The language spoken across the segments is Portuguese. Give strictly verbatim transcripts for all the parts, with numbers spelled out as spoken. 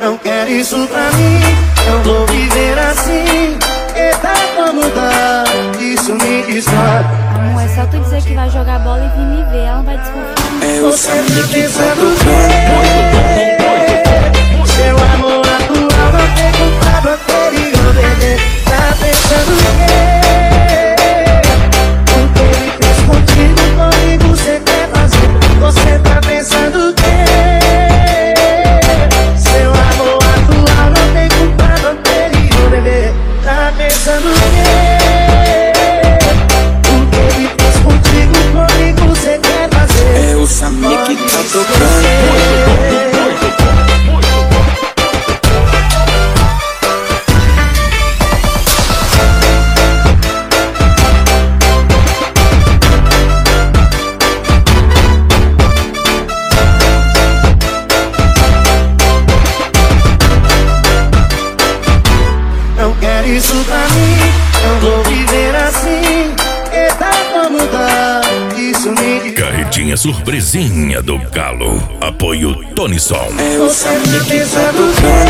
Não quero isso pra mim, não vou viver assim. Eita, como dá, isso me destrói. Amor, é só tu dizer que vai jogar bola e vir me ver, ela não vai desconfiar. É o Samir que tá tocando. Seu amor atual não tem culpado anterior, bebê. Tá pensando o quê? O que ele fez contigo, comigo você quer fazer? Você tá pensando o quê? Seu amor atual não tem culpado anterior, bebê. Tá pensando o quê? O que ele fez contigo, comigo você quer fazer? É o Samir que tá tocando. Não quero isso pra mim, não vou viver assim. Eita, como dá, isso me... Carretinha surpresinha do Galo. Apoio Tony Som. É o Você Samir tá que tá pensando o tocando.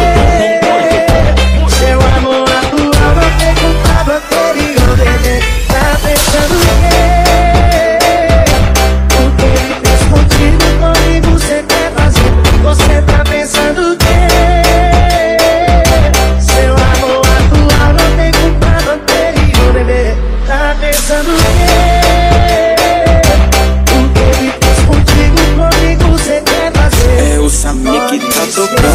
quê? Seu amor atual não tem culpado anterior, bebê. Tá pensando o quê? O que ele fez contigo, comigo você quer fazer? Você tá pensando o quê? Seu amor atual não tem culpado anterior, bebê. Tá pensando o quê? O que ele fez contigo, comigo você quer fazer? É o Samir que tá tocando.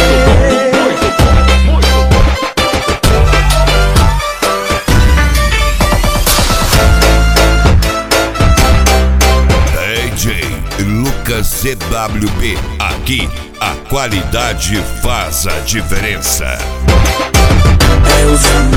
D J Lucas C W B. Aqui a qualidade faz a diferença. É o Samir